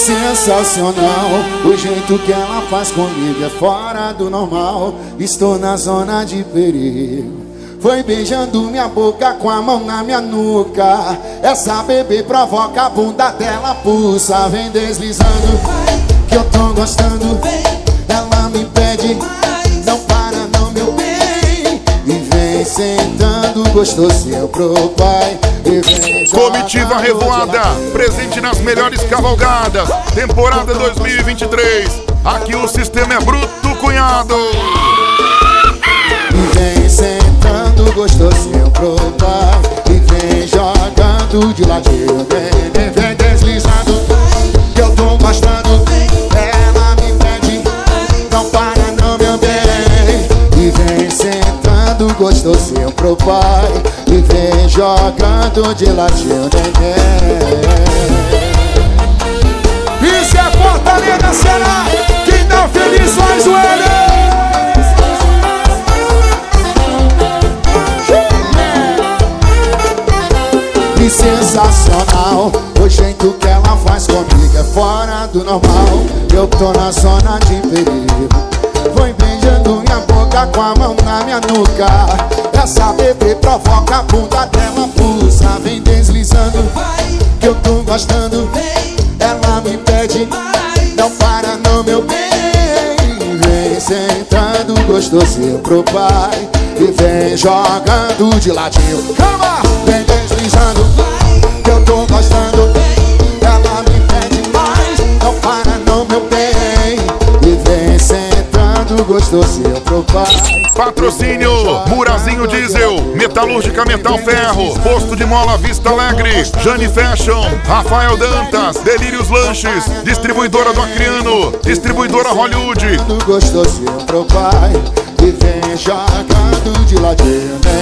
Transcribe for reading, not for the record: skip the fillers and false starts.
sensacional, o jeito que ela faz comigo é fora do normal. Estou na zona de perigo. Foi beijando minha boca com a mão na minha nuca. Essa bebê provoca, a bunda dela pulsa. Vem deslizando, que eu tô gostando. Ela me pede, não para não, meu bem. E vem sentando gostosinho pro pai. Comitiva Revoada, presente nas melhores cavalgadas. Temporada 2023. Aqui o sistema é bruto, cunhado. E vem sentando gostosinho pro pai. E vem jogando de ladinho. Vem deslizando, que eu tô gostando. Ela me pede, não para não, meu bem. E vem sentando gostosinho pro pai. E vem jogando de ladinho. Isso é Fortaleza, Ceará. Quem tá feliz faz o Que sensacional, o jeito que ela faz comigo é fora do normal. Eu tô na zona de perigo. Foi beijando minha boca com a mão na minha nuca. Essa bebê provoca, a bunda dela pulsa. Vem deslizando, que eu tô gostando. Ela me pede, não para não, meu bem. Vem sentando gostosinho pro pai. E vem jogando de ladinho. Calma! Vem deslizando, que eu tô gostando. Ela me pede mais, não para não, meu bem. E vem sentando gostosinho pro pai. Patrocínio Murazinho Diesel, Metalúrgica Metal Ferro, Posto de Mola Vista Alegre, Jane Fashion, Rafael Dantas, Delírios Lanches, Distribuidora do Acriano, Distribuidora Hollywood. Gostosinho pro pai. E vem jogando de ladinho.